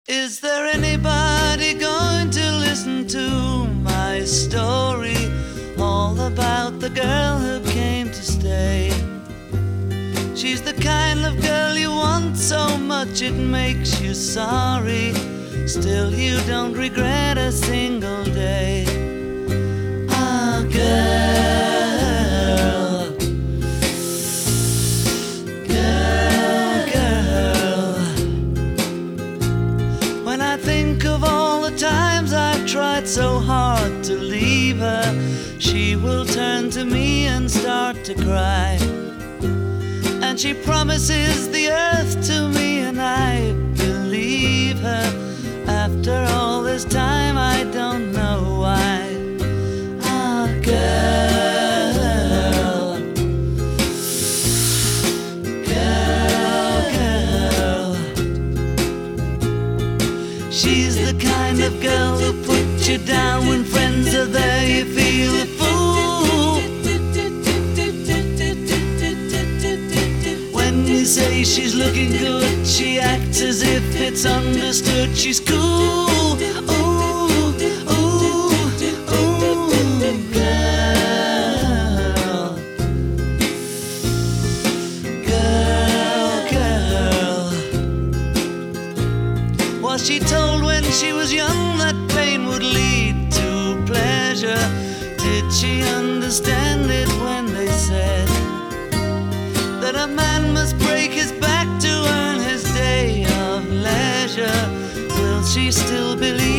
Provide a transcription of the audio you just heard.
Is there anybody going to listen to my story? All about the girl who came to stay. She's the kind of girl you want so much it makes you sorry. Still you don't regret a single day. Ah, girl, girl, girl. When I think of all the times I've tried so hard to leave her, she will turn to me and start to cry. And she promises the earth to me, and I believe her. After all this time, I don't know why. Ah, girl, girl, girl. She's the kind of girl who puts you down when friends are there. You feel a fool. When you say she's looking good, she acts as if it's understood. She's cool. Ooh, ooh, ooh, girl, girl, girl. Was she told when she was young that pain would lead to pleasure? Did she understand it when they said that a man must break his back to earn his day of leisure? Will she still believe